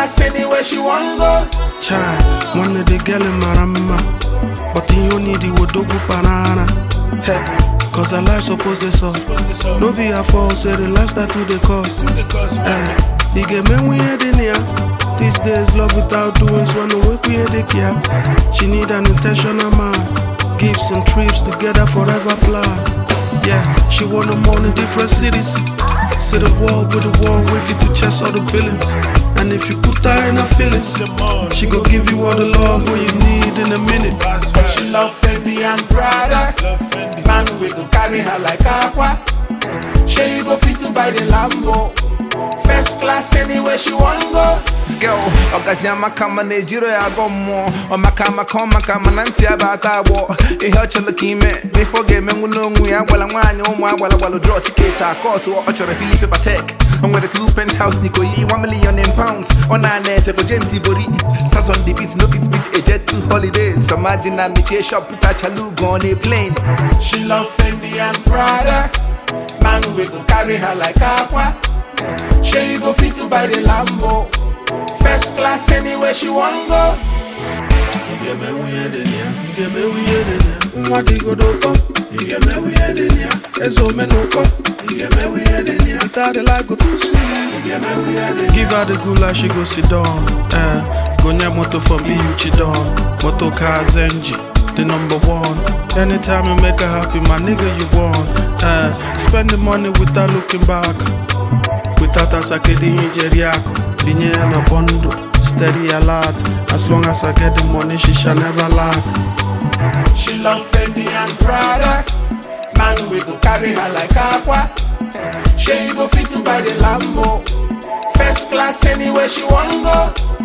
class anywhere she want go. Child, one of the girl in Marama, but you need the Wodogu banana. Hey, cause her life supposed to soft. No be her fault, say the lifestyle to the cost. Hey, you get me we head in here. These days, love without doing so no work we head here. She need an intentional man. Gifts and trips together forever plan. Yeah, she want them all in different cities. Sit a wall with a wall, wait for you to chest all the billings. And if you put her in her feelings, she gon' give you all the love what you need in a minute. She love Fendi and Prada. Man, we go carry her like aqua. She you go fit to buy the Lambo. First class anywhere she want go. Girl, Okaziyama kama Nejiro ya gomo. Omakama kama nanti abata wo. Iheocho lukime. Before game ngulungu ya wala mwanyo wala draw ticket a call to Ochore Philippe Patek. I'm with a 2 penthouse Nico yi £1 million on a net for James Ibori. Sass on the beat, no fit beat a jet to holidays. Some madina miche shop put a chalugo on a plane. She love Fendi and Prada. Man, we go carry her like aqua. She you go fit to buy the Lambo. First class anywhere she want go. You get me weird in here. You get me weird in here. What do you go do? You get me weird in here. There's so many go. You get me weird in here. Without the life go too sweet. You get me weird in here. Give her the gula, she go sit down. Gonya moto from Iuchi down. Moto cars NG, the #1. Anytime you make her happy, my nigga you want. Spend the money without looking back. Without us I get the Nigeriako. Binye and a bundle, steady a lot. As long as I get the money, she shall never lack. She love Fendi and Prada. Man, we go carry her like aqua. She you go fit to buy the Lambo. First class anywhere she want go.